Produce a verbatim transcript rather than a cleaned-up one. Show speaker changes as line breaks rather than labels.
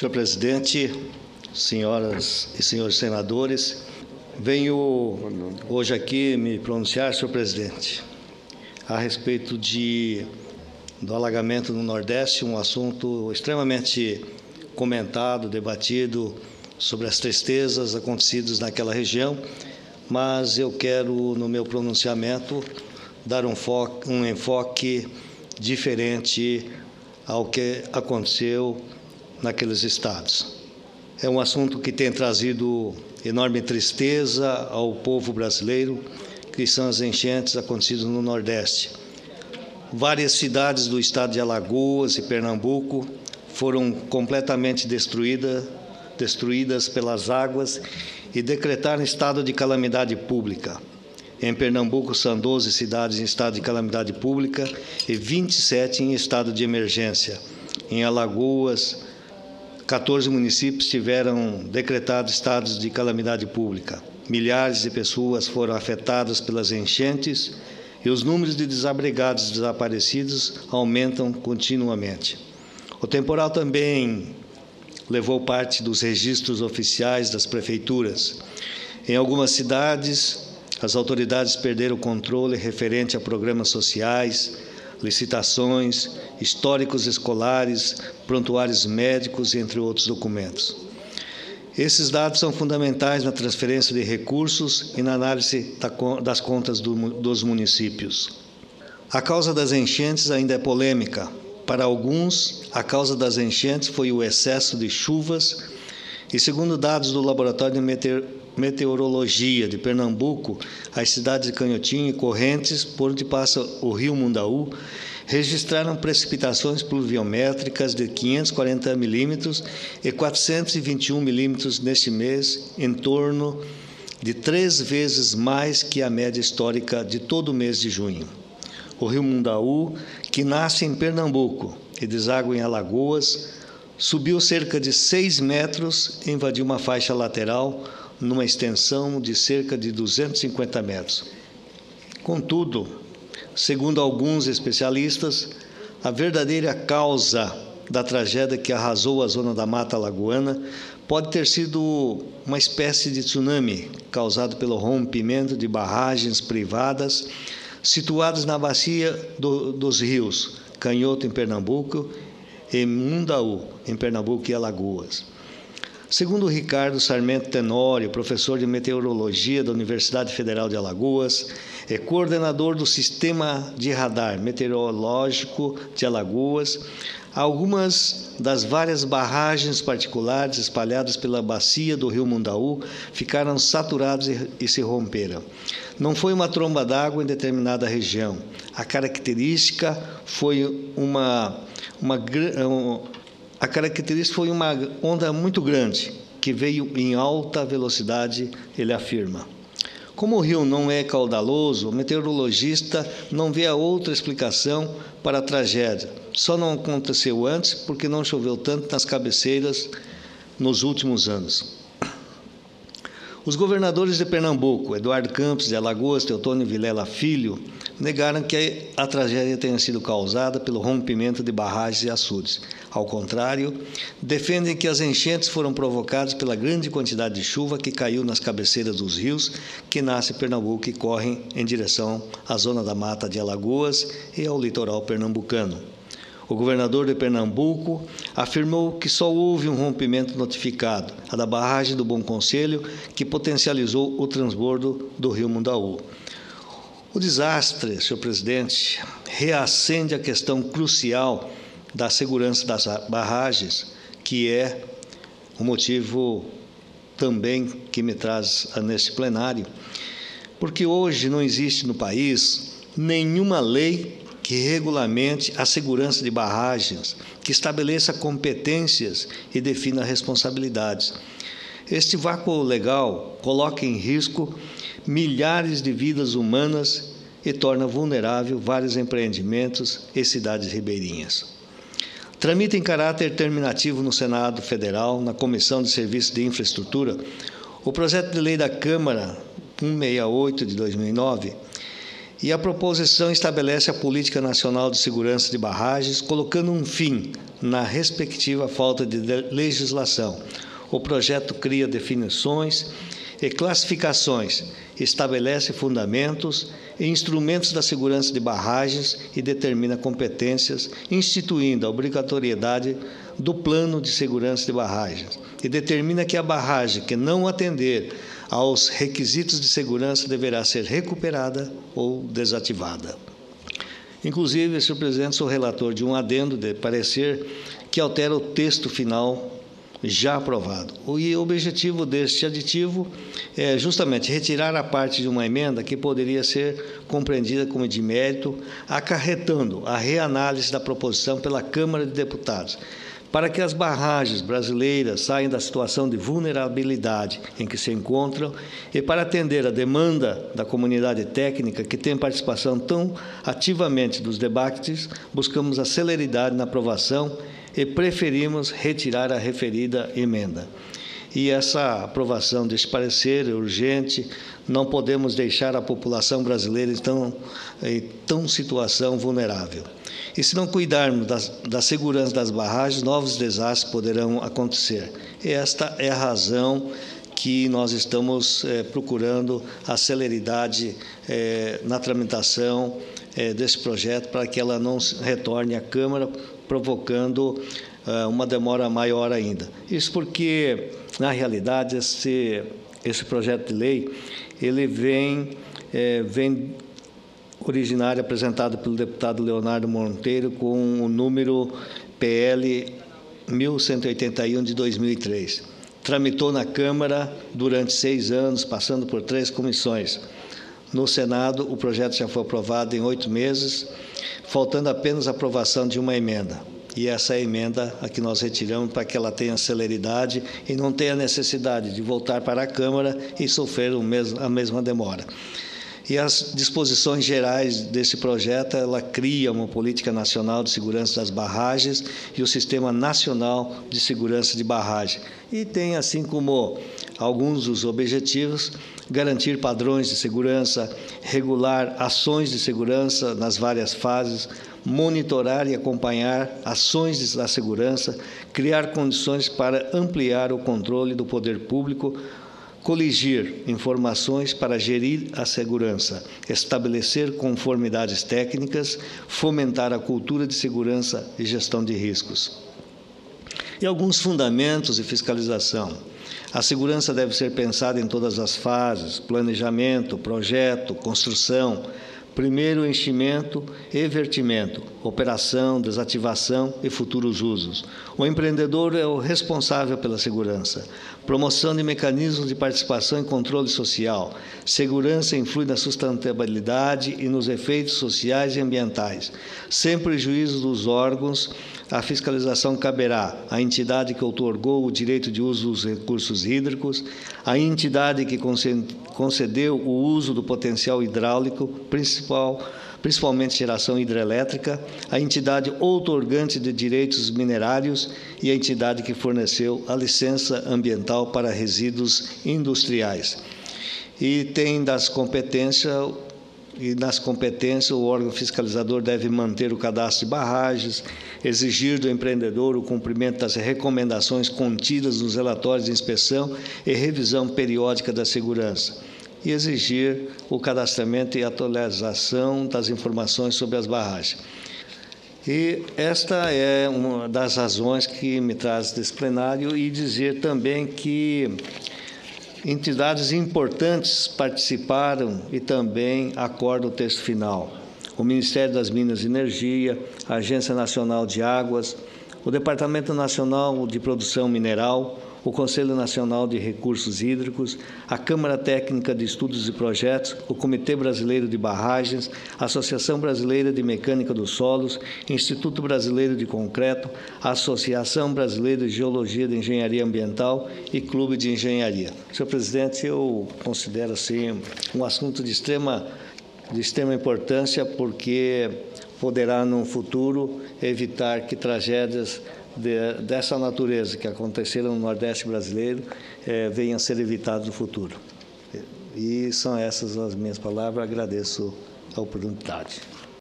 Senhor presidente, senhoras e senhores senadores, venho hoje aqui me pronunciar, senhor presidente, a respeito de, do alagamento no Nordeste, um assunto extremamente comentado, debatido, sobre as tristezas acontecidas naquela região, mas eu quero, no meu pronunciamento, dar um, foco, um enfoque diferente ao que aconteceu naqueles estados. É um assunto que tem trazido enorme tristeza ao povo brasileiro, que são as enchentes acontecidas no Nordeste. Várias cidades do estado de Alagoas e Pernambuco foram completamente destruídas, destruídas pelas águas e decretaram estado de calamidade pública. Em Pernambuco, são doze cidades em estado de calamidade pública e vinte e sete em estado de emergência. Em Alagoas, quatorze municípios tiveram decretado estados de calamidade pública. Milhares de pessoas foram afetadas pelas enchentes e os números de desabrigados e desaparecidos aumentam continuamente. O temporal também levou parte dos registros oficiais das prefeituras. Em algumas cidades, as autoridades perderam o controle referente a programas sociais, licitações, históricos escolares, prontuários médicos, entre outros documentos. Esses dados são fundamentais na transferência de recursos e na análise das contas do, dos municípios. A causa das enchentes ainda é polêmica. Para alguns, a causa das enchentes foi o excesso de chuvas e, segundo dados do Laboratório de Meteor Meteorologia de Pernambuco, as cidades de Canhotinho e Correntes, por onde passa o rio Mundaú, registraram precipitações pluviométricas de quinhentos e quarenta milímetros e quatrocentos e vinte e um milímetros neste mês, em torno de três vezes mais que a média histórica de todo o mês de junho. O rio Mundaú, que nasce em Pernambuco e deságua em Alagoas, subiu cerca de seis metros e invadiu uma faixa lateral numa extensão de cerca de duzentos e cinquenta metros. Contudo, segundo alguns especialistas, a verdadeira causa da tragédia que arrasou a zona da Mata Alagoana pode ter sido uma espécie de tsunami causado pelo rompimento de barragens privadas situadas na bacia do, dos rios Canhoto, em Pernambuco, e Mundaú, em Pernambuco e Alagoas. Segundo Ricardo Sarmento Tenório, professor de meteorologia da Universidade Federal de Alagoas, é coordenador do Sistema de Radar Meteorológico de Alagoas, algumas das várias barragens particulares espalhadas pela bacia do rio Mundaú ficaram saturadas e, e se romperam. Não foi uma tromba d'água em determinada região. A característica foi uma... uma A característica foi uma onda muito grande, que veio em alta velocidade, ele afirma. Como o rio não é caudaloso, o meteorologista não vê a outra explicação para a tragédia. Só não aconteceu antes porque não choveu tanto nas cabeceiras nos últimos anos. Os governadores de Pernambuco, Eduardo Campos de Alagoas, Teotônio Vilela Filho, negaram que a tragédia tenha sido causada pelo rompimento de barragens e açudes. Ao contrário, defendem que as enchentes foram provocadas pela grande quantidade de chuva que caiu nas cabeceiras dos rios que nascem em Pernambuco e correm em direção à zona da Mata de Alagoas e ao litoral pernambucano. O governador de Pernambuco afirmou que só houve um rompimento notificado, a da barragem do Bom Conselho, que potencializou o transbordo do rio Mundaú. O desastre, senhor presidente, reacende a questão crucial da segurança das barragens, que é o motivo também que me traz nesse plenário, porque hoje não existe no país nenhuma lei que regulamente a segurança de barragens, que estabeleça competências e defina responsabilidades. Este vácuo legal coloca em risco milhares de vidas humanas e torna vulnerável vários empreendimentos e cidades ribeirinhas. Tramita em caráter terminativo no Senado Federal, na Comissão de Serviços de Infraestrutura, o projeto de lei da Câmara cento e sessenta e oito de dois mil e nove, E a proposição estabelece a Política Nacional de Segurança de Barragens, colocando um fim na respectiva falta de legislação. O projeto cria definições e classificações, estabelece fundamentos e instrumentos da segurança de barragens e determina competências, instituindo a obrigatoriedade do plano de segurança de barragens, e determina que a barragem que não atender aos requisitos de segurança deverá ser recuperada ou desativada. Inclusive, senhor presidente, sou relator de um adendo de parecer que altera o texto final já aprovado. E o objetivo deste aditivo é justamente retirar a parte de uma emenda que poderia ser compreendida como de mérito, acarretando a reanálise da proposição pela Câmara de Deputados, para que as barragens brasileiras saiam da situação de vulnerabilidade em que se encontram e para atender a demanda da comunidade técnica que tem participação tão ativamente dos debates, buscamos a celeridade na aprovação e preferimos retirar a referida emenda. E essa aprovação deste parecer é urgente, não podemos deixar a população brasileira em tão, em tão situação vulnerável. E se não cuidarmos da, da segurança das barragens, novos desastres poderão acontecer. E esta é a razão que nós estamos é, procurando a celeridade é, na tramitação é, desse projeto para que ela não retorne à Câmara, provocando é, uma demora maior ainda. Isso porque, na realidade, esse, esse projeto de lei ele vem, é, vem originário apresentado pelo deputado Leonardo Monteiro com o número P L mil cento e oitenta e um de dois mil e três. Tramitou na Câmara durante seis anos, passando por três comissões. No Senado, o projeto já foi aprovado em oito meses, faltando apenas a aprovação de uma emenda. E essa é a emenda a que nós retiramos para que ela tenha celeridade e não tenha necessidade de voltar para a Câmara e sofrer o mesmo, a mesma demora. E as disposições gerais desse projeto, ela cria uma política nacional de segurança das barragens e o Sistema Nacional de Segurança de Barragem. E tem, assim como alguns dos objetivos, garantir padrões de segurança, regular ações de segurança nas várias fases, monitorar e acompanhar ações da segurança, criar condições para ampliar o controle do poder público, coligir informações para gerir a segurança, estabelecer conformidades técnicas, fomentar a cultura de segurança e gestão de riscos. E alguns fundamentos de fiscalização. A segurança deve ser pensada em todas as fases: planejamento, projeto, construção, primeiro enchimento e vertimento, operação, desativação e futuros usos. O empreendedor é o responsável pela segurança. Promoção de mecanismos de participação e controle social. Segurança influi na sustentabilidade e nos efeitos sociais e ambientais. Sem prejuízo dos órgãos, a fiscalização caberá à entidade que outorgou o direito de uso dos recursos hídricos, à entidade que concedeu o uso do potencial hidráulico, principal, principalmente geração hidrelétrica, à entidade outorgante de direitos minerários e à entidade que forneceu a licença ambiental para resíduos industriais. E tem das competências E nas competências, o órgão fiscalizador deve manter o cadastro de barragens, exigir do empreendedor o cumprimento das recomendações contidas nos relatórios de inspeção e revisão periódica da segurança, e exigir o cadastramento e atualização das informações sobre as barragens. E esta é uma das razões que me traz desse plenário, e dizer também que entidades importantes participaram e também acordam o texto final. O Ministério das Minas e Energia, a Agência Nacional de Águas, o Departamento Nacional de Produção Mineral, o Conselho Nacional de Recursos Hídricos, a Câmara Técnica de Estudos e Projetos, o Comitê Brasileiro de Barragens, a Associação Brasileira de Mecânica dos Solos, Instituto Brasileiro de Concreto, a Associação Brasileira de Geologia e Engenharia Ambiental e Clube de Engenharia. Senhor presidente, eu considero assim um assunto de extrema, de extrema importância, porque poderá, no futuro, evitar que tragédias De, dessa natureza que aconteceram no Nordeste brasileiro eh, venham a ser evitados no futuro. E são essas as minhas palavras. Agradeço a oportunidade.